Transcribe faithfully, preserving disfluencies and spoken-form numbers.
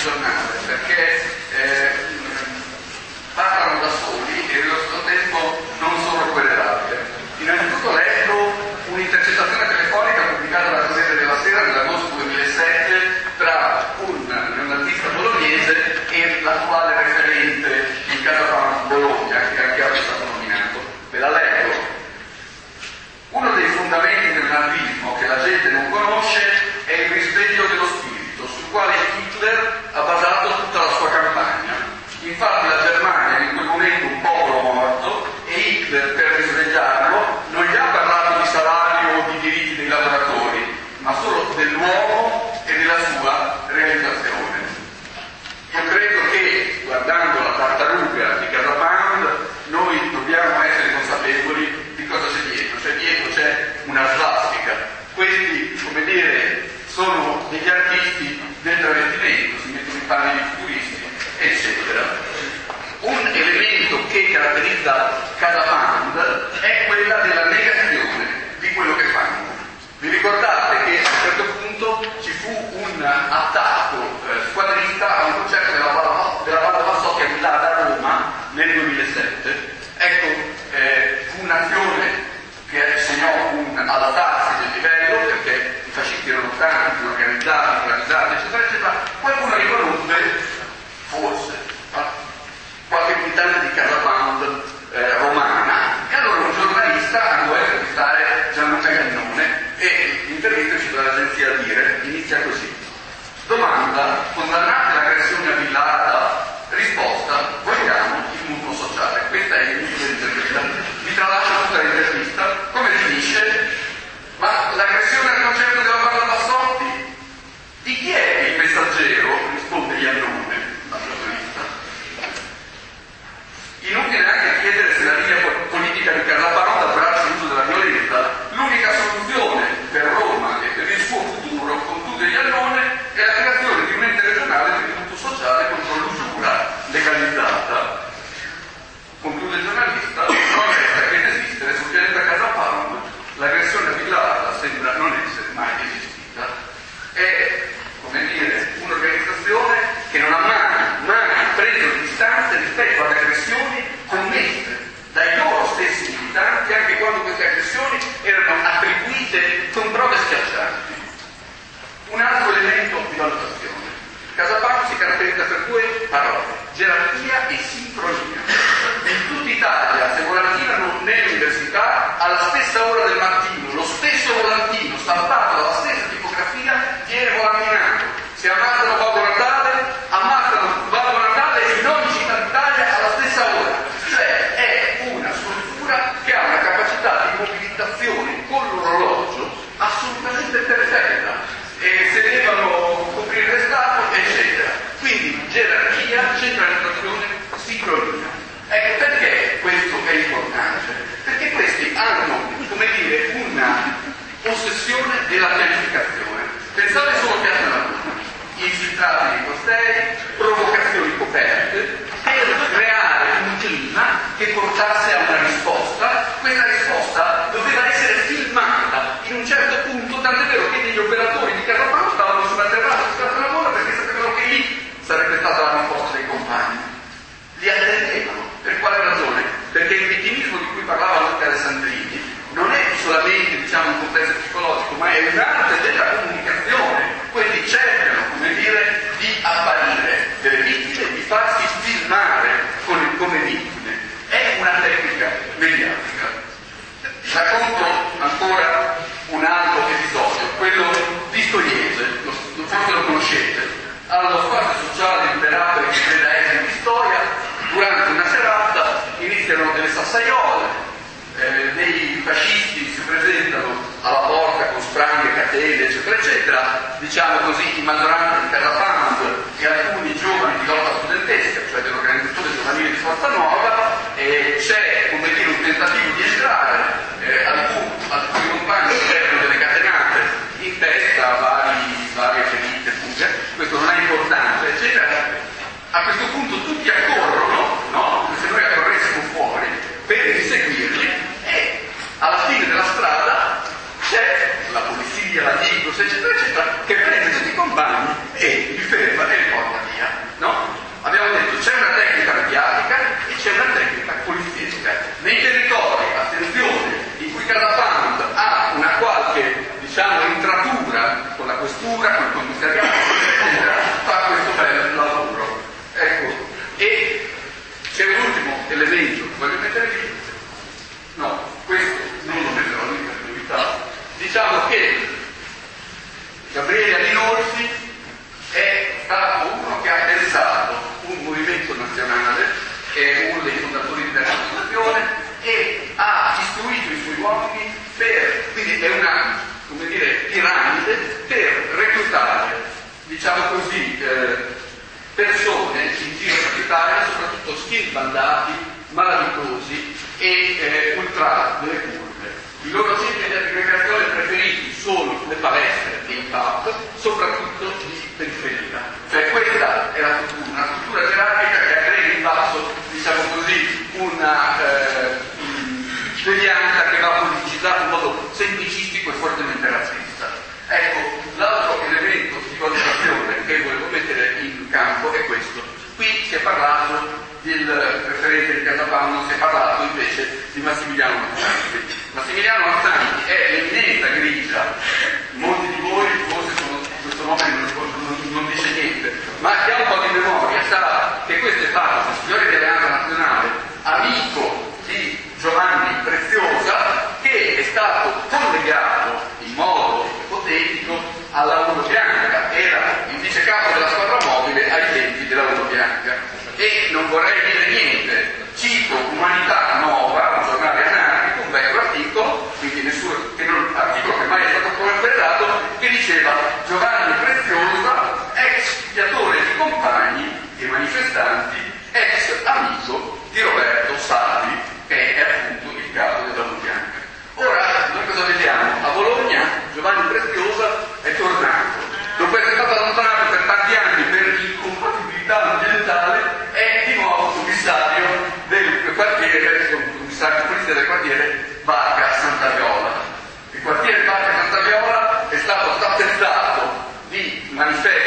giornale, perché eh, parlano da soli e allo stesso tempo non sono querelabili. Innanzitutto leggo un'intercettazione telefonica pubblicata dalla Corriere della Sera nell'agosto duemilasette tra un neonazista bolognese e l'attuale referente in Casa Pound Bologna, che anche oggi è stato nominato. Ve la leggo. Uno dei fondamenti del nazismo che la gente non conosce è il risveglio dello spirito, sul quale Hitler ha basato tutta la sua campagna. Infatti la Germania è in quel momento un popolo morto e Hitler, per risvegliarlo, non gli ha parlato di salario o di diritti dei lavoratori, ma solo dell'uomo e della sua realizzazione. Io credo che, guardando la tartaruga di Casa Pound, noi dobbiamo essere consapevoli di cosa c'è dietro. Cioè dietro c'è una svastica. Questi, come dire, sono degli artisti del travestimento, si mettono i panni di futuristi, eccetera. Un elemento che caratterizza Casa Pound è quella della negazione di quello che fanno. Vi ricordate che a un certo punto ci fu un attacco eh, squadrista a un concerto della Val della Val Bassocchia a Milano, a Roma, nel duemilasette. Ecco, eh, fu un'azione che segnò un adattarsi del livello, perché i fascisti erano tanti, organizzati, organizzati, eccetera, eccetera. Qualcuno riconobbe, forse, qualche militante di Casa Pound eh, romana, e allora un giornalista andò a intervistare Gianluca Gannone e l'intervista ci dall'agenzia Dire inizia così. Domanda: condannate l'aggressione a Villada? Risposta: vogliamo il mutuo sociale. Questa è l'inizio dell'intervista. Vi tralascio tutta l'intervista. Come finisce? Ma l'aggressione al concerto della Val Bassotti? Di chi è il messaggero? Risponde Iannone, la giornalista. Inutile anche chiedere se la linea politica di Casa Pound abbraccia l'uso della violenza. L'unica soluzione per Roma e per il suo futuro, conclude Iannone, è la creazione di un ente regionale per il mutuo sociale contro l'usura legalizzata. Conclude il giornalista: non resta che desistere sul pianeta Casa Pound. L'aggressione a Villada sembra non essere mai esistita. È, come dire, un'organizzazione che non ha mai, mai preso distanze rispetto alle aggressioni commesse dai loro stessi militanti, anche quando queste aggressioni erano attribuite con prove schiaccianti. Un altro elemento di valutazione. Casa Pound si caratterizza per due parole: gerarchia e sincronia. In tutta Italia, se volantinano nelle università, alla stessa ora del mattino, lo stesso volantino stampato dalla stessa tipografia viene volantinato. Se ammazzano Babbo Natale, ammazzano Babbo Natale in ogni città d'Italia alla stessa ora. Cioè è una struttura che ha una capacità di mobilitazione con l'orologio assolutamente perfetta. E se devono coprire l'estate, eccetera. Quindi gerarchia, centralizzazione, sincronia. Ecco perché questo è importante. Perché questi hanno, come dire, una ossessione della pianificazione. Pensate solo a Piazza Navona: infiltrati nei cortei, provocazioni coperte, per creare un clima che portasse a una risposta. Questa risposta doveva essere filmata in un certo punto, tant'è vero che gli operatori di Casa Pound stavano sulla terrazza di Piazza Navona perché sapevano che lì sarebbe stata la risposta dei compagni. Li attendevano. Per quale ragione? Perché il vittimismo di cui parlava Luca Alessandrini non è solamente, diciamo, un contesto psicologico, ma è un'arte della comunicazione. Quelli cercano, come dire, di apparire delle vittime, di farsi filmare come, come vittime. È una tecnica mediatica. Racconto ancora un altro episodio, quello di Stoiese, forse lo conoscete. Allo spazio sociale imperabile che creda essere di storia, durante una serata iniziano delle sassaiole, eh, dei fascisti si presentano alla porta con spranghe, catene, eccetera, eccetera, diciamo così, in maggioranza di Casa Pound e alcuni giovani di lotta studentesca, cioè dell'organizzazione giovanile di Forza Nuova, e c'è, come dire, un tentativo di entrare, eh, alcuni, alcuni compagni prendono delle catenate in testa, vari, varie ferite, fughe, questo non è importante, eccetera. A questo punto tutti accorrono, no? Come se noi accorressimo fuori per inseguirli, e alla fine della strada c'è la polizia, la Digos, eccetera, eccetera, che prende tutti i compagni e li ferma e li porta via. questura, col commissariato, eccetera, fa questo bel lavoro. Ecco, e c'è un ultimo elemento che voglio mettere lì. No, questo non lo metterò lì per novità. Diciamo che Gabriele Alinolfi è stato uno che ha pensato un movimento nazionale, è uno dei fondatori della Costituzione e ha istruito i suoi uomini per, quindi è una, come dire, piramide per reclutare, diciamo così, eh, persone in giro per l'Italia, soprattutto schimbandati, malavitosi e eh, ultra delle curve. I loro centri di aggregazione preferiti sono le palestre e i pub, soprattutto di periferia. Cioè questa è la struttura, una struttura gerarchica che aggrega in basso, diciamo così, una eh, devianza che va politicizzata in modo semplicistico e fortemente razzista. Ecco, l'altro elemento di valutazione che volevo mettere in campo è questo. Qui si è parlato del referente di Catapano, non si è parlato invece di Massimiliano Mazzanti. Massimiliano Mazzanti è l'eminenza grigia, molti di voi forse sono, questo nome non, non, non dice niente, ma chi ha un po' di memoria sa che questo è stato, signore di Alleanza Nazionale, amico di Giovanni Preziosa, che è stato collegato in modo ipotetico alla Uno Bianca, era il vice capo della squadra mobile ai tempi della Uno Bianca. E non vorrei dire niente, cito Umanità Nova, un giornale anarchico, un vecchio articolo, quindi nessuno, che non, articolo che mai è stato confermato, che diceva Giovanni Preziosa, ex picchiatore di compagni e manifestanti, ex amico di Roberto Salvi, che è appunto il capo della Uno Bianca. Ora, noi cosa vediamo? A Bologna Giovanni Preziosa è tornato. Dopo essere stato allontanato per tanti anni per incompatibilità ambientale, è di nuovo commissario del quartiere, commissario di polizia del quartiere Barca Santa Viola. Il quartiere Barca Santa Viola è stato attestato di manifesti